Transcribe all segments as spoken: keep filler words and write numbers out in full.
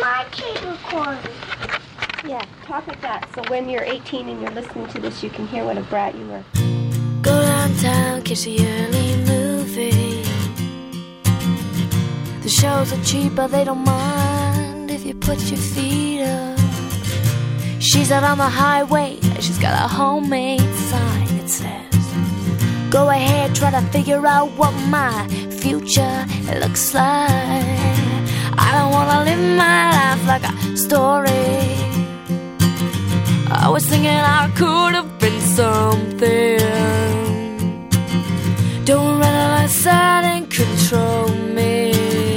my tape recorder. Yeah, talk like that. So when you're eighteen and you're listening to this, you can hear what a brat you were. Go downtown, catch the early movie. The shows are cheap, but they don't mind if you put your feet up. She's out on the highway, she's got a homemade sign that says, go ahead, try to figure out what my future looks like. I don't wanna live my life like a story. I was thinking I could have been something. Don't run alongside and control me.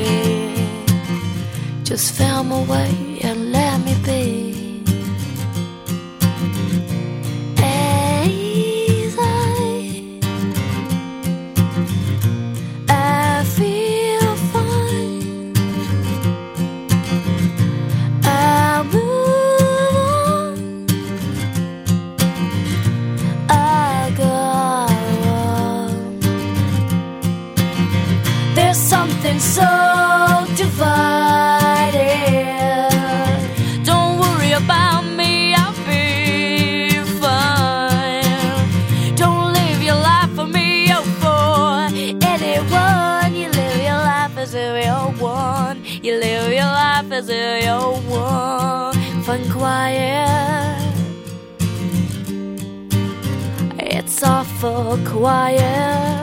Just film away and let me be. So divided. Don't worry about me, I'll be fine. Don't live your life for me or for anyone. You live your life as if you're one. You live your life as if you're one. Fun quiet. It's awful quiet.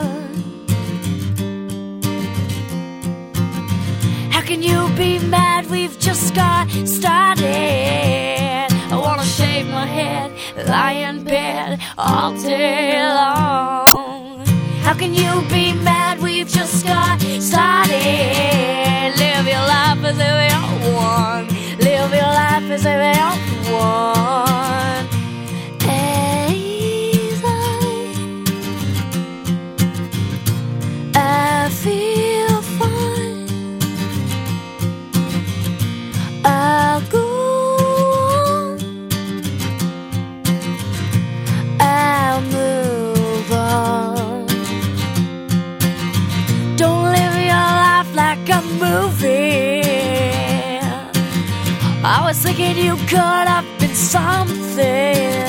How can you be mad? We've just got started. I wanna shave my head, lie in bed all day long. How can you be mad? We've just got started. Live your life as if you're one. Live your life as if you're one. Easy. I feel fine. I'll go on. I'll move on. Don't live your life like a movie. I was thinking you could have been something.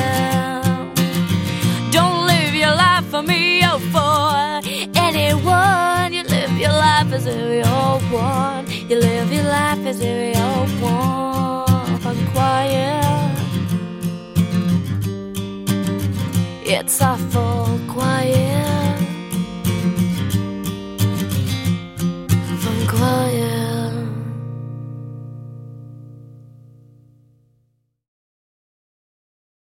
Don't live your life for me or for anyone. You live your life as if you're one. You live your life as if you're one. I'm quiet. It's awful.